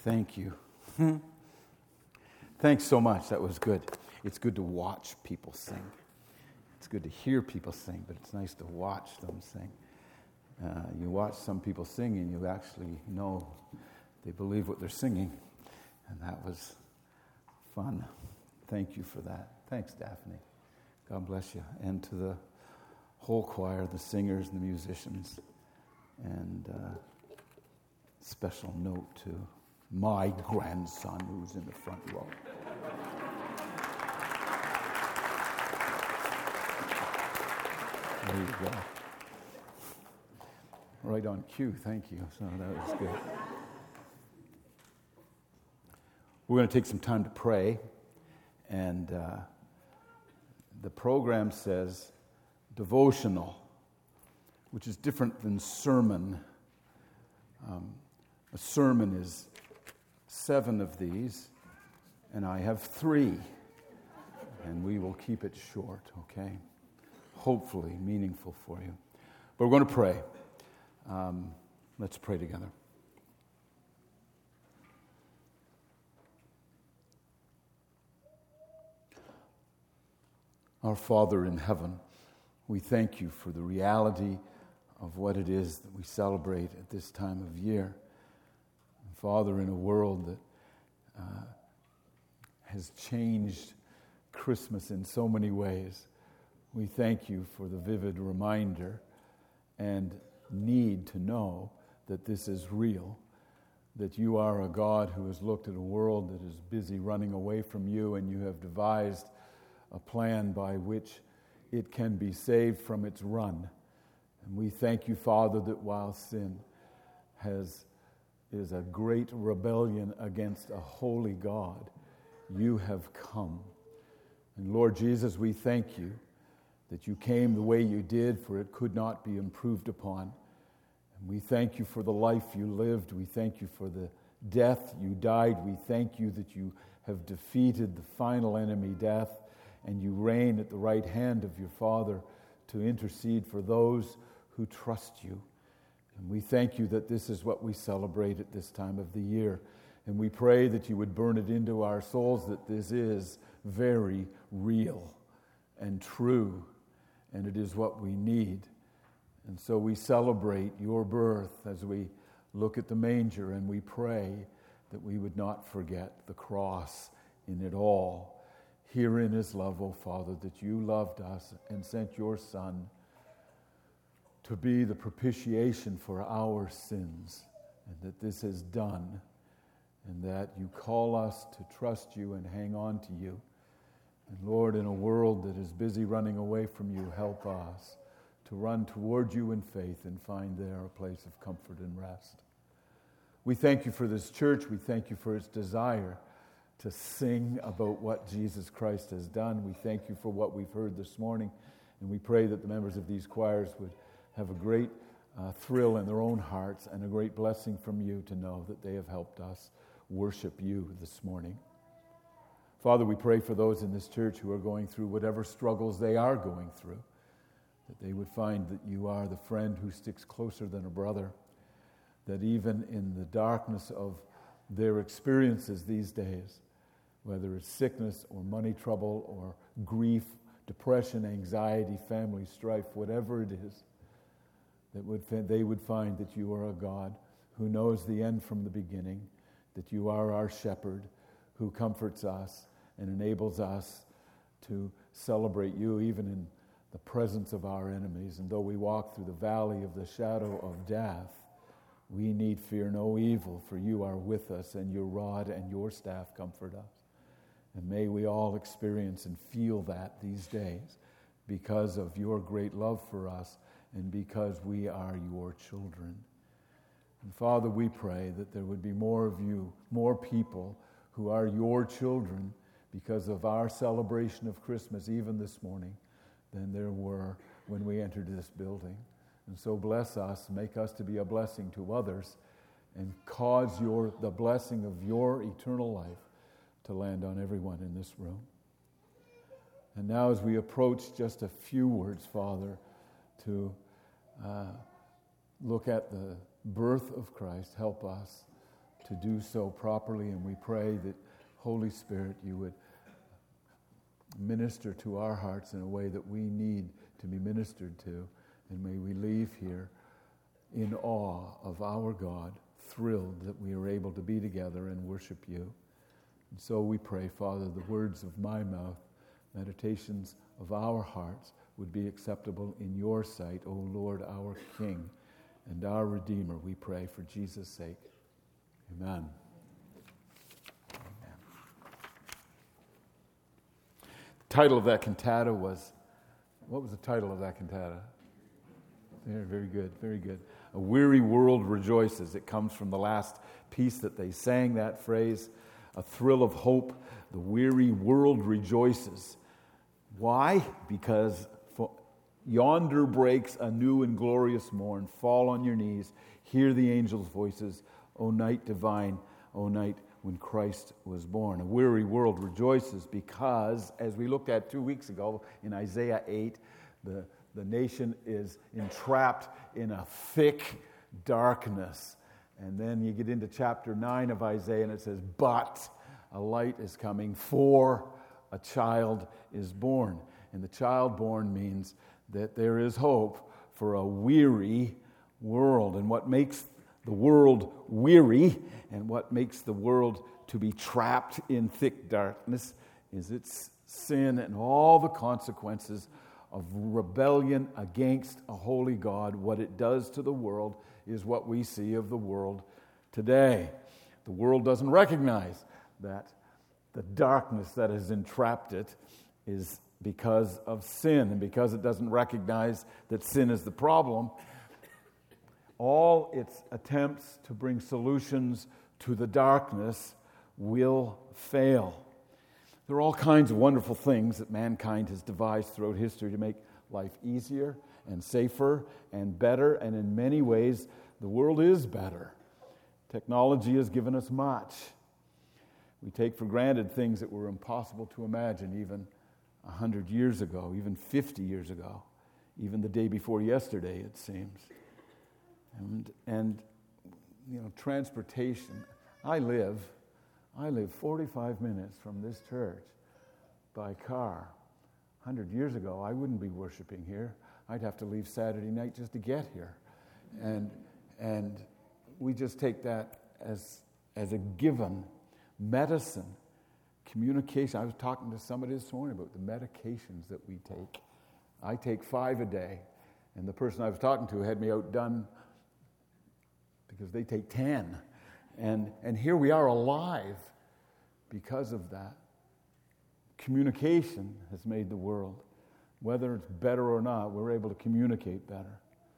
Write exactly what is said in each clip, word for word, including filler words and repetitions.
Thank you. Thanks so much. That was good. It's good to watch people sing. It's good to hear people sing, but it's nice to watch them sing. Uh, you watch some people sing and you actually know they believe what they're singing. And that was fun. Thank you for that. Thanks, Daphne. God bless you. And to the whole choir, the singers and the musicians. And uh, special note to my grandson who's in the front row. There you go. Right on cue, thank you. So that was good. We're going to take some time to pray. And uh, the program says devotional, which is different than sermon. Um, a sermon is seven of these, and I have three. And we will keep it short, okay? Hopefully meaningful for you. But we're going to pray. Um, let's pray together. Our Father in heaven, we thank you for the reality of what it is that we celebrate at this time of year. And Father, in a world that uh, has changed Christmas in so many ways, we thank you for the vivid reminder and need to know that this is real, that you are a God who has looked at a world that is busy running away from you, and you have devised a plan by which it can be saved from its run. And we thank you, Father, that while sin has is a great rebellion against a holy God, you have come. And Lord Jesus, we thank you that you came the way you did, for it could not be improved upon. And we thank you for the life you lived. We thank you for the death you died. We thank you that you have defeated the final enemy, death, and you reign at the right hand of your Father to intercede for those who trust you. And we thank you that this is what we celebrate at this time of the year. And we pray that you would burn it into our souls that this is very real and true, and it is what we need. And so we celebrate your birth as we look at the manger, and we pray that we would not forget the cross in it all. Herein is love, O Father, that you loved us and sent your Son to be the propitiation for our sins, and that this is done, and that you call us to trust you and hang on to you. And Lord, in a world that is busy running away from you, help us to run toward you in faith and find there a place of comfort and rest. We thank you for this church. We thank you for its desire to sing about what Jesus Christ has done. We thank you for what we've heard this morning, and we pray that the members of these choirs would have a great uh, thrill in their own hearts and a great blessing from you to know that they have helped us worship you this morning. Father, we pray for those in this church who are going through whatever struggles they are going through, that they would find that you are the friend who sticks closer than a brother, that even in the darkness of their experiences these days, whether it's sickness or money trouble or grief, depression, anxiety, family strife, whatever it is, that would they would find that you are a God who knows the end from the beginning, that you are our shepherd who comforts us and enables us to celebrate you even in the presence of our enemies. And though we walk through the valley of the shadow of death, we need fear no evil, for you are with us, and your rod and your staff comfort us. And may we all experience and feel that these days because of your great love for us and because we are your children. And Father, we pray that there would be more of you, more people who are your children because of our celebration of Christmas, even this morning, than there were when we entered this building. And so bless us, make us to be a blessing to others, and cause your the blessing of your eternal life to land on everyone in this room. And now as we approach just a few words, Father, to uh, look at the birth of Christ, help us to do so properly, and we pray that, Holy Spirit, you would minister to our hearts in a way that we need to be ministered to, and may we leave here in awe of our God, thrilled that we are able to be together and worship you. And so we pray, Father, the words of my mouth, meditations of our hearts would be acceptable in your sight, O Lord, our King and our Redeemer. We pray for Jesus' sake. Amen. Amen. The title of that cantata was, what was the title of that cantata? Very, very good, very good. A weary world rejoices. It comes from the last piece that they sang, that phrase, a thrill of hope. The weary world rejoices. Why? Because for yonder breaks a new and glorious morn. Fall on your knees, hear the angels' voices. O night divine, O night when Christ was born. A weary world rejoices because, as we looked at two weeks ago in Isaiah eight, the The nation is entrapped in a thick darkness. And then you get into chapter nine of Isaiah and it says, but a light is coming, for a child is born. And the child born means that there is hope for a weary world. And what makes the world weary and what makes the world to be trapped in thick darkness is its sin and all the consequences of rebellion against a holy God. What it does to the world is what we see of the world today. The world doesn't recognize that the darkness that has entrapped it is because of sin, and because it doesn't recognize that sin is the problem, all its attempts to bring solutions to the darkness will fail. There are all kinds of wonderful things that mankind has devised throughout history to make life easier and safer and better, and in many ways, the world is better. Technology has given us much. We take for granted things that were impossible to imagine even one hundred years ago, even fifty years ago, even the day before yesterday, it seems. And, and you know, transportation. I live... I live forty-five minutes from this church by car. one hundred years ago, I wouldn't be worshiping here. I'd have to leave Saturday night just to get here. And and we just take that as, as a given. Medicine, communication. I was talking to somebody this morning about the medications that we take. I take five a day, and the person I was talking to had me outdone because they take ten. And and here we are alive because of that. Communication has made the world. Whether it's better or not, we're able to communicate better.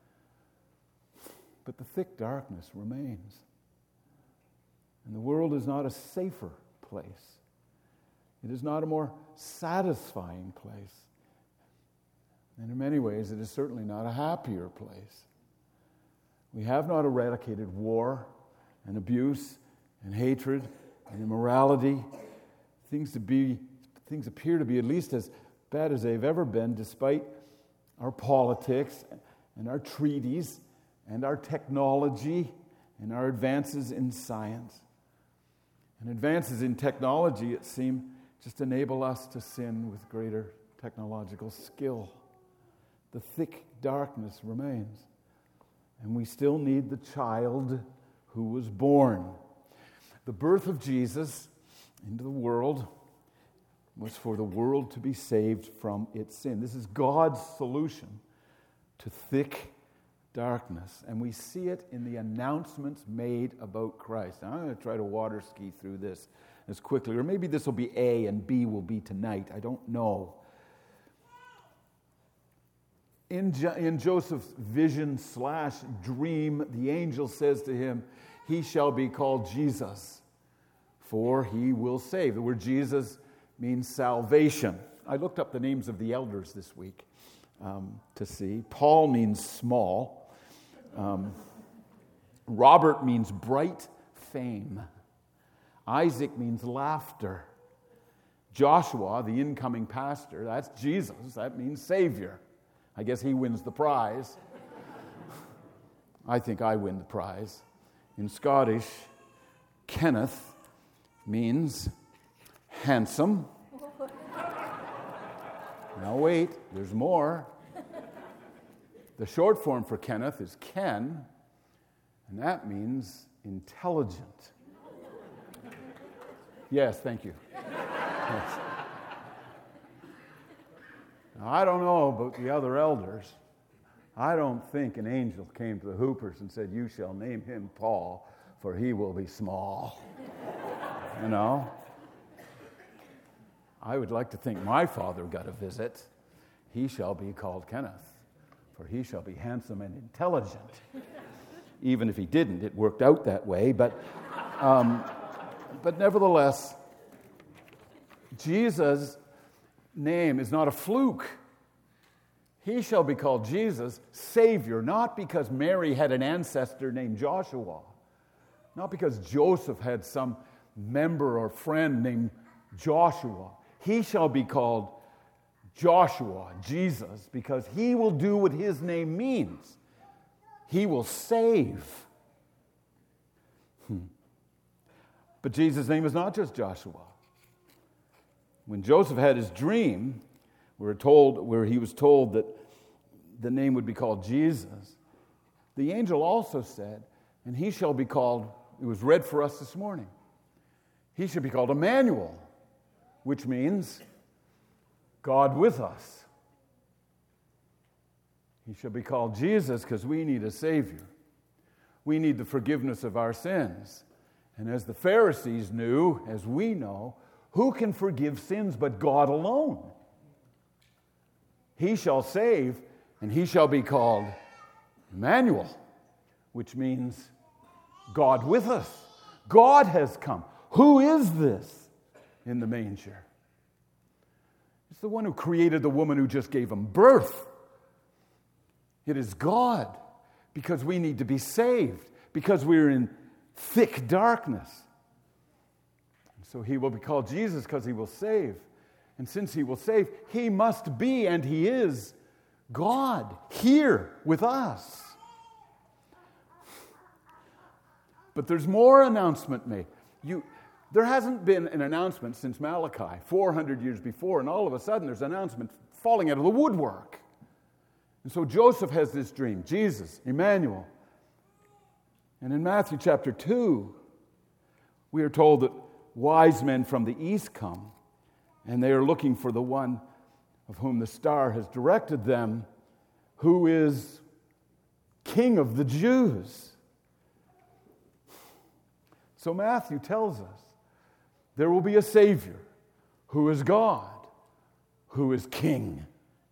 But the thick darkness remains. And the world is not a safer place. It is not a more satisfying place. And in many ways, it is certainly not a happier place. We have not eradicated war and abuse and hatred and immorality. Things to be, things appear to be at least as bad as they've ever been, despite our politics and our treaties and our technology and our advances in science. And advances in technology, it seems, just enable us to sin with greater technological skill. The thick darkness remains. And we still need the child who was born. The birth of Jesus into the world was for the world to be saved from its sin. This is God's solution to thick darkness. And we see it in the announcements made about Christ. Now, I'm going to try to water ski through this as quickly, or maybe this will be A and B will be tonight. I don't know. In, jo- in Joseph's vision slash dream, the angel says to him, he shall be called Jesus, for he will save. The word Jesus means salvation. I looked up the names of the elders this week um, to see. Paul means small. Um, Robert means bright fame. Isaac means laughter. Joshua, the incoming pastor, that's Jesus. That means Savior. I guess he wins the prize. I think I win the prize. In Scottish, Kenneth means handsome. Now wait, there's more. The short form for Kenneth is Ken, and that means intelligent. Yes, thank you. Yes. Now, I don't know about the other elders. I don't think an angel came to the Hoopers and said, "You shall name him Paul, for he will be small." You know? I would like to think my father got a visit. "He shall be called Kenneth, for he shall be handsome and intelligent." Even if he didn't, it worked out that way. But, um, but nevertheless, Jesus' name is not a fluke. He shall be called Jesus, Savior, not because Mary had an ancestor named Joshua, not because Joseph had some member or friend named Joshua. He shall be called Joshua, Jesus, because he will do what his name means. He will save. Hmm. But Jesus' name is not just Joshua. When Joseph had his dream, we're told, where he was told that the name would be called Jesus, the angel also said, and he shall be called, it was read for us this morning, he should be called Emmanuel, which means God with us. He shall be called Jesus because we need a Savior. We need the forgiveness of our sins. And as the Pharisees knew, as we know, who can forgive sins but God alone? He shall save, and he shall be called Emmanuel, which means God with us. God has come. Who is this in the manger? It's the one who created the woman who just gave him birth. It is God, because we need to be saved, because we're in thick darkness. And so he will be called Jesus because he will save. And since he will save, he must be, and he is, God here with us. But there's more announcement made. You, there hasn't been an announcement since Malachi, four hundred years before, and all of a sudden there's an announcement falling out of the woodwork. And so Joseph has this dream, Jesus, Emmanuel. And in Matthew chapter two, we are told that wise men from the east come, and they are looking for the one of whom the star has directed them, who is King of the Jews. So Matthew tells us there will be a Savior who is God, who is King.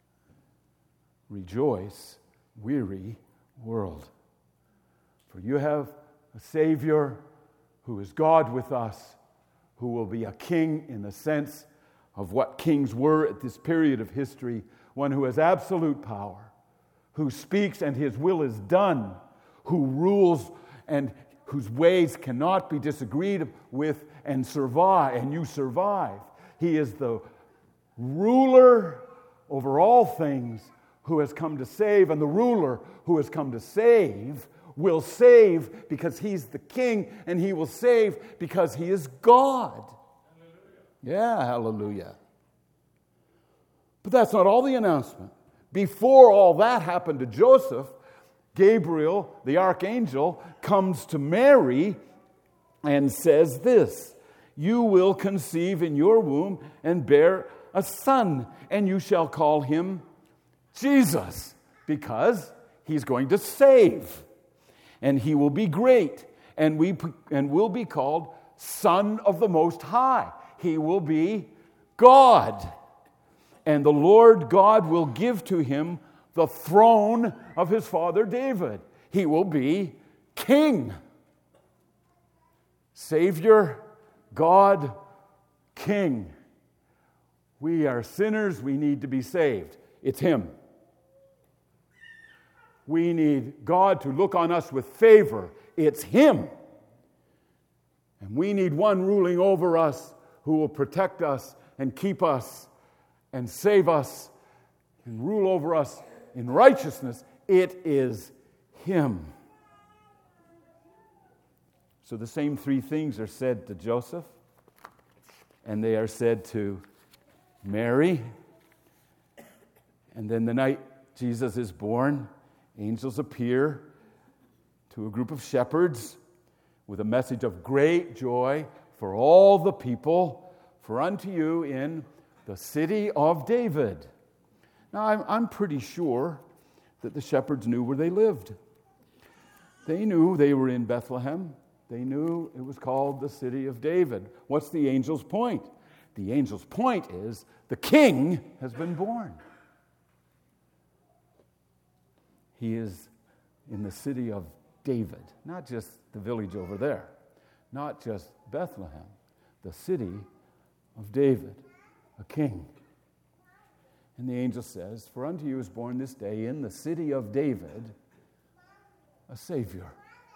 Rejoice, weary world. For you have a Savior who is God with us, who will be a king in the sense of what kings were at this period of history, one who has absolute power, who speaks and his will is done, who rules and whose ways cannot be disagreed with and survive, and you survive. He is the ruler over all things, who has come to save, and the ruler who has come to save will save because he's the king, and he will save because he is God. Hallelujah. Yeah, hallelujah. But that's not all the announcement. Before all that happened to Joseph, Gabriel, the archangel, comes to Mary and says this: "You will conceive in your womb and bear a son, and you shall call him Jesus, because he's going to save, and he will be great, and we and will be called Son of the Most High. He will be God, and the Lord God will give to him the throne of his father David. He will be king." Savior, God, King. We are sinners. We need to be saved. It's him. We need God to look on us with favor. It's him. And we need one ruling over us who will protect us and keep us and save us and rule over us in righteousness. It is him. So the same three things are said to Joseph, and they are said to Mary. And then the night Jesus is born, angels appear to a group of shepherds with a message of great joy for all the people, for unto you in the city of David. Now, I'm, I'm pretty sure that the shepherds knew where they lived. They knew they were in Bethlehem. They knew it was called the city of David. What's the angel's point? The angel's point is the king has been born. He is in the city of David, not just the village over there, not just Bethlehem, the city of David, a king. And the angel says, for unto you is born this day in the city of David a Savior.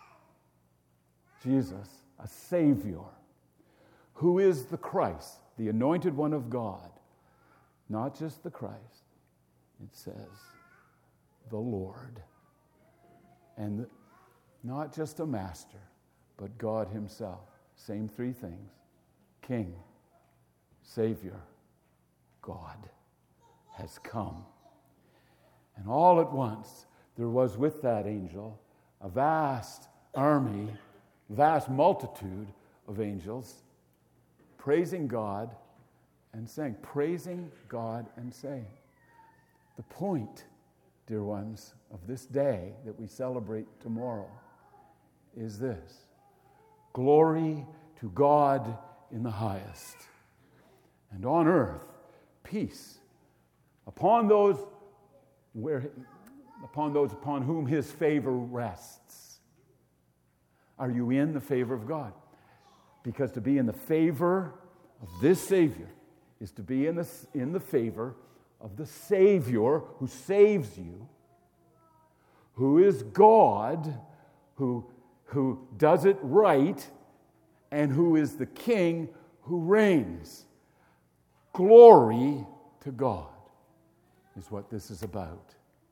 Jesus, a Savior, who is the Christ, the anointed one of God. Not just the Christ, it says the Lord. And not just a master, but God himself. Same three things. King, Savior, God has come. And all at once, there was with that angel a vast army, vast multitude of angels, praising God and saying, praising God and saying. The point, dear ones, of this day that we celebrate tomorrow is this: glory to God in the highest, and on earth peace upon those where upon those upon whom his favor rests. Are you in the favor of God? Because to be in the favor of this Savior is to be in the, in the favor of the Savior who saves you, who is God, who, who does it right, and who is the King who reigns. Glory to God is what this is about.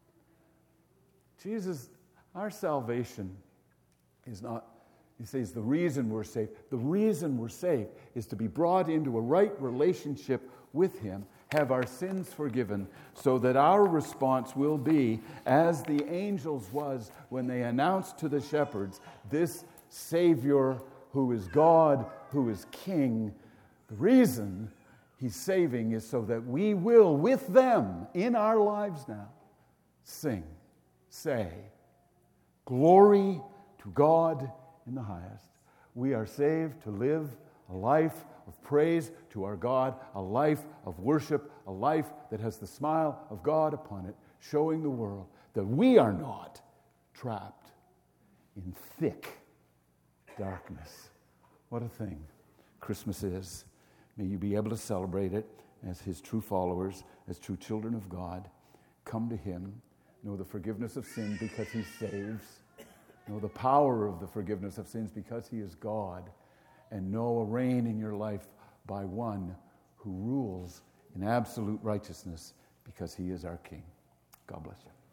Jesus, our salvation is not, he says, the reason we're saved. The reason we're saved is to be brought into a right relationship with him, have our sins forgiven, so that our response will be, as the angels was when they announced to the shepherds, this Savior who is God, who is King. The reason he's saving is so that we will, with them in our lives now, sing, say, glory to God in the highest. We are saved to live a life of praise to our God, a life of worship, a life that has the smile of God upon it, showing the world that we are not trapped in thick darkness. What a thing Christmas is. May you be able to celebrate it as his true followers, as true children of God. Come to him, know the forgiveness of sin because he saves, know the power of the forgiveness of sins because he is God, and know a reign in your life by one who rules in absolute righteousness because he is our King. God bless you.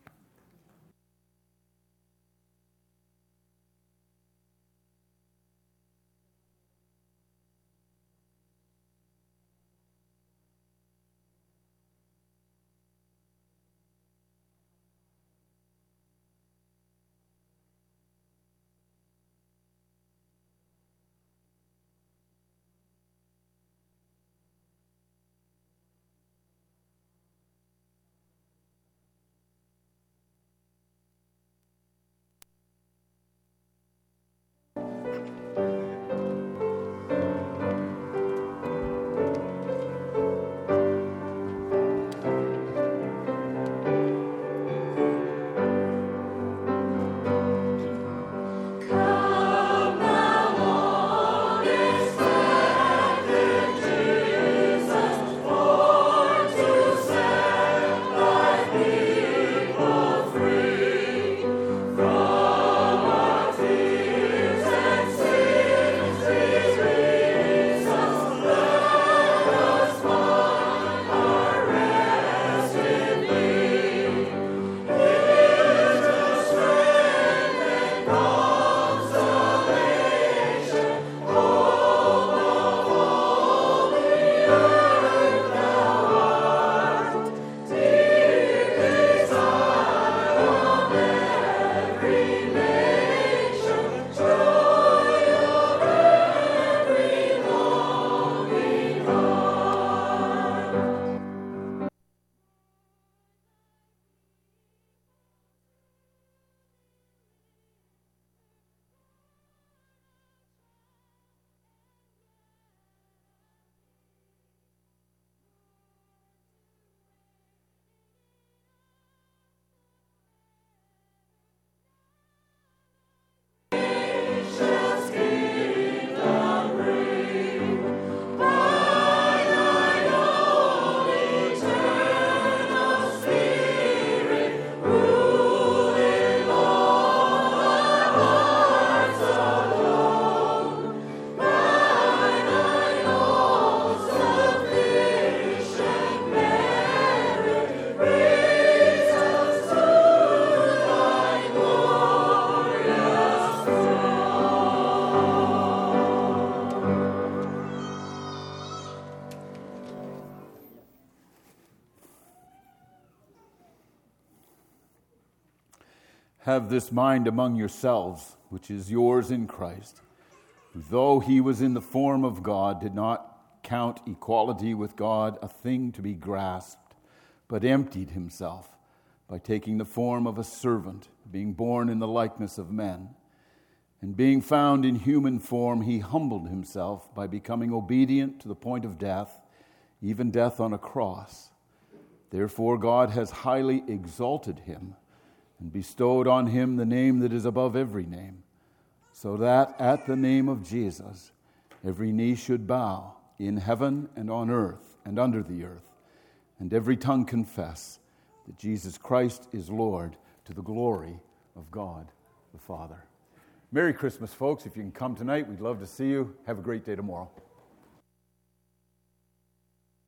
have this mind among yourselves, which is yours in Christ, who, though he was in the form of God, did not count equality with God a thing to be grasped, but emptied himself by taking the form of a servant, being born in the likeness of men. And being found in human form, he humbled himself by becoming obedient to the point of death, even death on a cross. Therefore God has highly exalted him and bestowed on him the name that is above every name, so that at the name of Jesus every knee should bow, in heaven and on earth and under the earth, and every tongue confess that Jesus Christ is Lord, to the glory of God the Father. Merry Christmas, folks. If you can come tonight, we'd love to see you. Have a great day tomorrow.